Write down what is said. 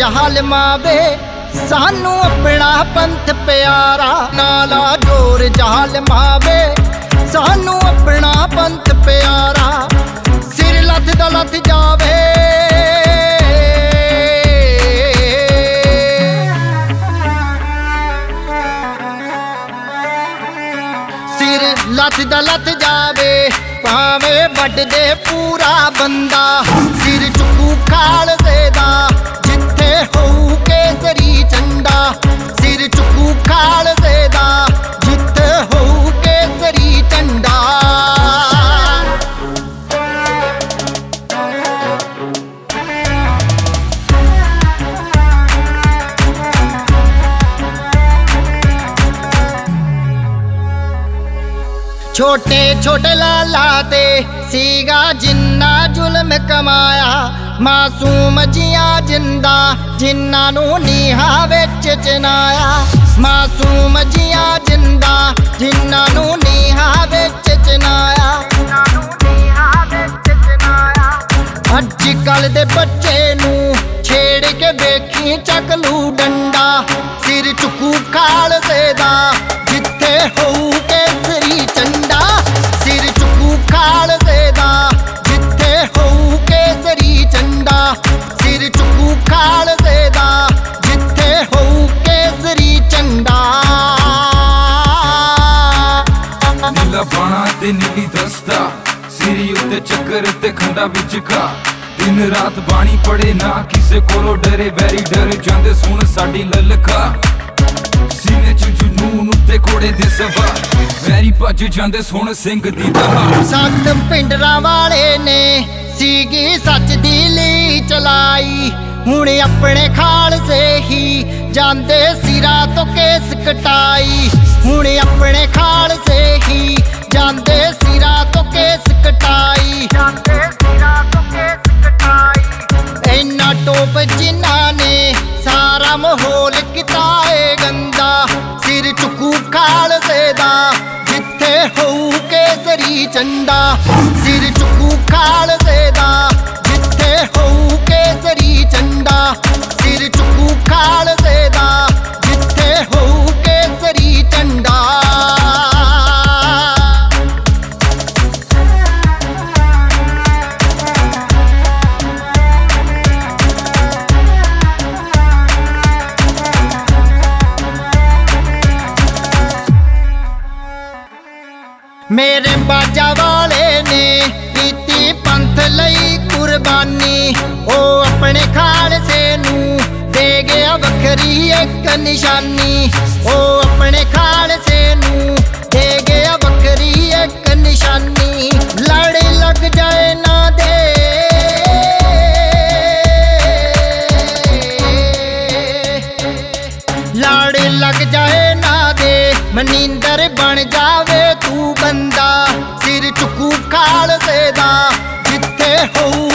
ਜ਼ਾਲਮਾਂ वे सानू अपना पंथ प्यारा। नाला जोर ਜ਼ਾਲਮਾਂ वे सानू अपना पंथ प्यारा। सिर लथदा लथ जावे सिर लथदा लथ जावे भावे वड दे पूरा बंदा। सिर चुकू खालसे दा जिथे होऊ केसरी झंडा। सिर चुकू खालसे दा जिथे होऊ केसरी झंडा। छोटे छोटे लाला ते सीगा जिन्ना जुल्म कमाया। मासूम जियां जिंदा जिन्ना नू नीहा विच चनाया। मासूम जियां जिंदा जिन्ना नू नीहा विच चनाया। अजकल दे बच्चे नू छेड़ के देखी चकलू डंडा। सिर चुकू खालसे दा जिथे होऊ केसरी झंडा। सिर चुकू खालसे दा जिथे होऊ केसरी झंडा। सिर चुकू खालसे दा जिथे होऊ केसरी झंडा। नीला बाणा ते नीली दस्ता सिरी उत्ते चक्कर ते खंडा विच खा। दिन रात बाणी पड़े ना किसे कोलो डरे वैरी डर जांदे सुन साडी ललखा। सीने च जुनून उत्ते घोड़े दे सवार वैरी भज जांदे सुन सिंह दी दहाड़। सत पिंडरां वाले ने सीगी सच दी ली चलाई। हुण अपने खालसे ही जांदे सिरा तो केस कटाई। हुण अपने खालसे ही जांदे सिरा तो केस कटाई। इन्ना टोप जिन्हां ने सारा माहौल किताए गंदा। सिर चुकू खालसे दा जिथे होऊ केसरी झंडा। सिर चुकू खालसे दा जिथे होऊ केसरी झंडा। सिर चुकू खालसे दा जिथे होऊ केसरी झंडा। मेरे बाजा वाले ने पीती पंथ लई कुर्बानी। ओ अपने खालसे नू दे गया वखरी एक निशानी। ओ अपने खालसे नू दे गया वखरी एक निशानी। लड़ लग जाए ना दे लड़ लग जाए ना दे मनिंदर बन जावे तू बंदा। सिर चुकू खालसे दा जिथे होऊ